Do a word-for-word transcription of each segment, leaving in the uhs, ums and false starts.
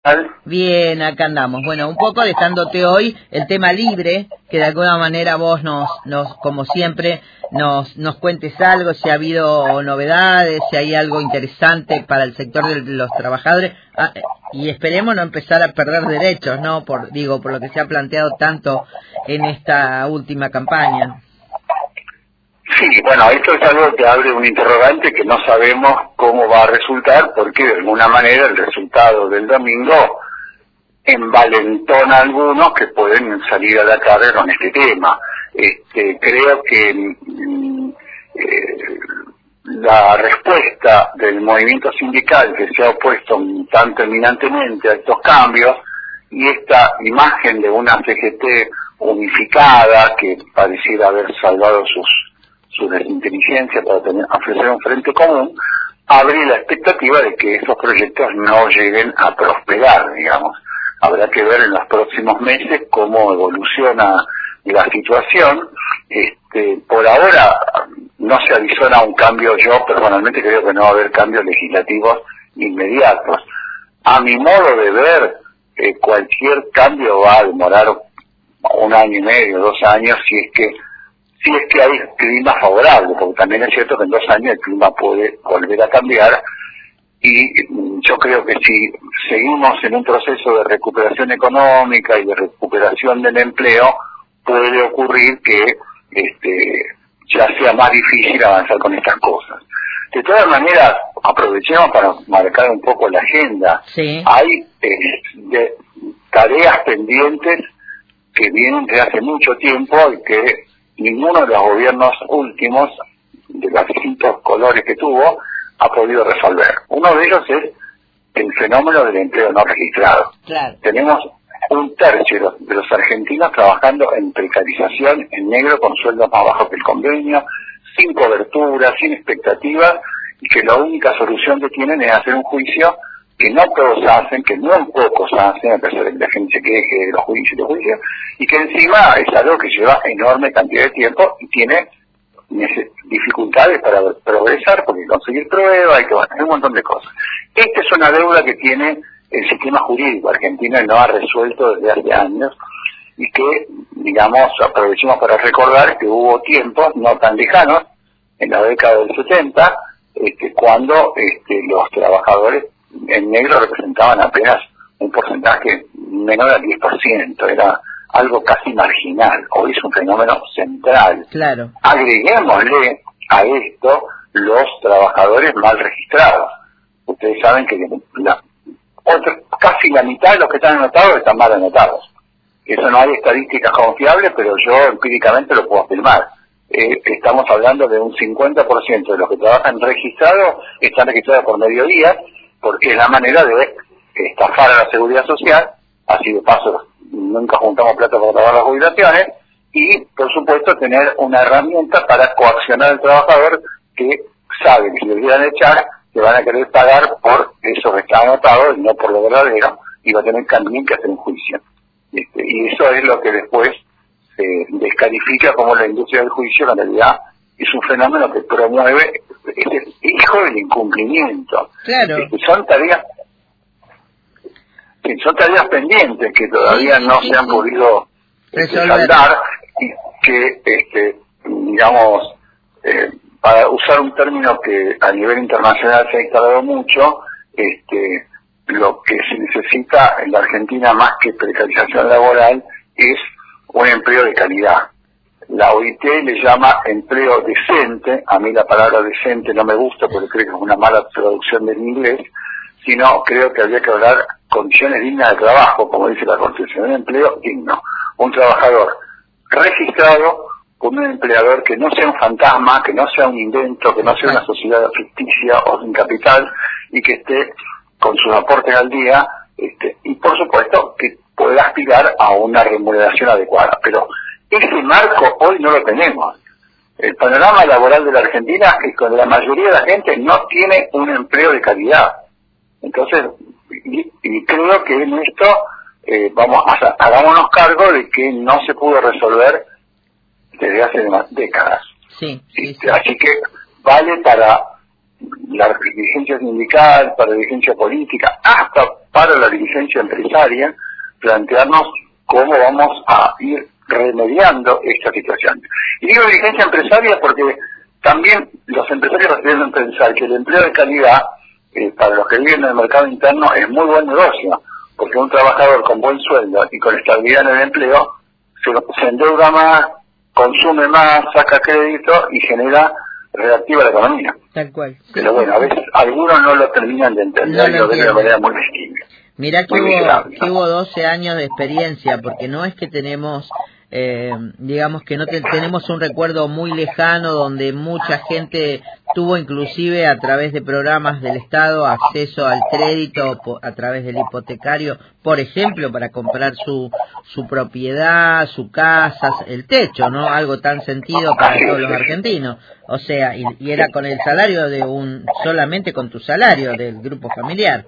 Bien, acá andamos. Bueno, un poco dejándote hoy el tema libre, que de alguna manera vos nos, nos como siempre, nos, nos cuentes algo, si ha habido novedades, si hay algo interesante para el sector de los trabajadores, ah, y esperemos no empezar a perder derechos, ¿no? Por, digo, por lo que se ha planteado tanto en esta última campaña. Sí, bueno, esto es algo que abre un interrogante que no sabemos cómo va a resultar, porque de alguna manera el resultado del domingo envalentona a algunos que pueden salir a la carga con este tema. Este, creo que mm, eh, la respuesta del movimiento sindical, que se ha opuesto tan terminantemente a estos cambios, y esta imagen de una C G T unificada que pareciera haber salvado sus su desinteligencia para tener, ofrecer un frente común, abre la expectativa de que esos proyectos no lleguen a prosperar, digamos. Habrá que ver en los próximos meses cómo evoluciona la situación. Este, por ahora no se avisora un cambio, yo personalmente creo que no va a haber cambios legislativos inmediatos. A mi modo de ver, eh, cualquier cambio va a demorar un año y medio, dos años, si es que si es que hay clima favorable, porque también es cierto que en dos años el clima puede volver a cambiar, y yo creo que si seguimos en un proceso de recuperación económica y de recuperación del empleo, puede ocurrir que este, ya sea más difícil avanzar con estas cosas. De todas maneras, aprovechemos para marcar un poco la agenda. Sí. Hay eh, de, tareas pendientes que vienen desde hace mucho tiempo y que ninguno de los gobiernos últimos, de los distintos colores que tuvo, ha podido resolver. Uno de ellos es el fenómeno del empleo no registrado. Claro. Tenemos un tercio de los argentinos trabajando en precarización, en negro, con sueldos más bajos que el convenio, sin cobertura, sin expectativas, y que la única solución que tienen es hacer un juicio que no todos hacen, que muy pocos hacen, a pesar de que la gente se queje de los juicios y los juicios, y que encima es algo que lleva enorme cantidad de tiempo y tiene dificultades para progresar, porque conseguir pruebas, hay que hacer un montón de cosas. Esta es una deuda que tiene el sistema jurídico argentino y no ha resuelto desde hace años, y que, digamos, aprovechemos para recordar que hubo tiempos no tan lejanos, en la década del setenta, este, cuando este, los trabajadores en negro representaban apenas un porcentaje menor al diez por ciento, era algo casi marginal. Hoy es un fenómeno central. Claro. Agreguémosle a esto los trabajadores mal registrados. Ustedes saben que la, otra, casi la mitad de los que están anotados están mal anotados. Eso no hay estadísticas confiables, pero yo empíricamente lo puedo afirmar. Eh, estamos hablando de un cincuenta por ciento de los que trabajan registrados están registrados por mediodía, porque es la manera de estafar a la seguridad social. Así de paso nunca juntamos plata para pagar las jubilaciones, y por supuesto tener una herramienta para coaccionar al trabajador que sabe que si le quieran echar, le van a querer pagar por eso que está anotado y no por lo verdadero, y va a tener también que hacer un juicio. Este, y eso es lo que después se descalifica como la industria del juicio. En realidad es un fenómeno que promueve, es el hijo del incumplimiento. Claro. Este, son tareas son tareas pendientes que todavía sí, no sí, se han sí. podido este, saldar, y que, este, digamos, eh, para usar un término que a nivel internacional se ha instalado mucho, este, lo que se necesita en la Argentina más que precarización laboral es un empleo de calidad. La O I T le llama empleo decente. A mí la palabra decente no me gusta porque creo que es una mala traducción del inglés, sino creo que habría que hablar condiciones dignas de trabajo, como dice la Constitución, un empleo digno. Un trabajador registrado con un empleador que no sea un fantasma, que no sea un invento, que no sea una sociedad ficticia o sin capital, y que esté con sus aportes al día, este, y por supuesto que pueda aspirar a una remuneración adecuada. Pero ese marco hoy no lo tenemos. El panorama laboral de la Argentina es que la mayoría de la gente no tiene un empleo de calidad. Entonces, y, y creo que en esto eh, vamos a hagámonos cargo de que no se pudo resolver desde hace décadas. Sí, sí, este, sí. Así que vale para la dirigencia sindical, para la dirigencia política, hasta para la dirigencia empresaria plantearnos cómo vamos a ir remediando esta situación. Y digo dirigencia empresaria porque también los empresarios deben pensar que el empleo de calidad, eh, para los que viven en el mercado interno, es muy buen negocio, porque un trabajador con buen sueldo y con estabilidad en el empleo se, se endeuda más, consume más, saca crédito y genera, reactiva la economía. Tal cual. Sí. Pero bueno, a veces algunos no lo terminan de entender, no lo ven de una manera muy mezquina. Mirá que hubo, que hubo doce años de experiencia, porque no es que tenemos, eh, digamos que no te, tenemos un recuerdo muy lejano donde mucha gente tuvo inclusive a través de programas del Estado acceso al crédito a través del hipotecario, por ejemplo, para comprar su su propiedad, su casa, el techo, ¿no? Algo tan sentido para todos los argentinos. O sea, y, y era con el salario de un, solamente con tu salario del grupo familiar.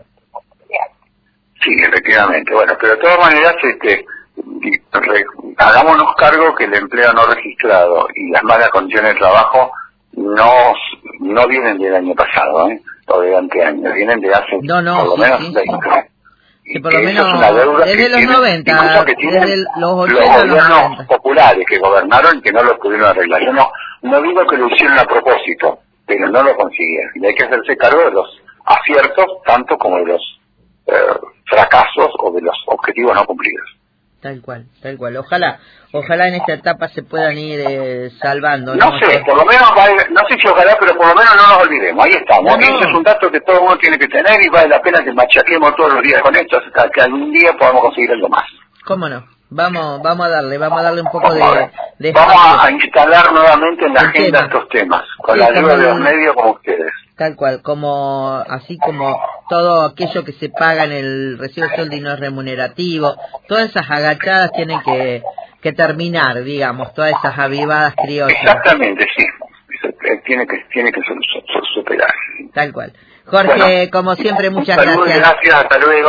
Sí, efectivamente. Bueno, pero de todas maneras, este, re, hagámonos cargo que el empleo no registrado y las malas condiciones de trabajo no no vienen del año pasado, ¿eh? O de anteaño, vienen de hace no, no, por lo sí, menos sí, veinte. Sí. Que por lo menos desde los tienen, noventa, que tienen desde los los ochenta, gobiernos los noventa. populares que gobernaron y que no lo pudieron arreglar. Yo no, no digo que lo hicieron a propósito, pero no lo consiguieron. Y hay que hacerse cargo de los aciertos, tanto como de los eh, fracasos o de los objetivos no cumplidos. Tal cual, tal cual. Ojalá, ojalá en esta etapa se puedan ir eh, salvando. No, no sé, por lo menos, vale, no sé si ojalá, pero por lo menos no nos olvidemos. Ahí estamos. No, no. Ese es un dato que todo el mundo tiene que tener y vale la pena que machaquemos todos los días con esto hasta que algún día podamos conseguir algo más. ¿Cómo no? Vamos, vamos a darle, vamos a darle un poco de... de vamos a, a instalar nuevamente en la agenda tema. estos temas, con sí, la ayuda de los medios como ustedes. Tal cual, como así como todo aquello que se paga en el recibo de sueldo y no es remunerativo, todas esas agachadas tienen que, que terminar, digamos, todas esas avivadas criollas. Exactamente, sí, tiene que, tiene que superar. Tal cual. Jorge, bueno, como siempre, muchas salud, gracias. Gracias, hasta luego.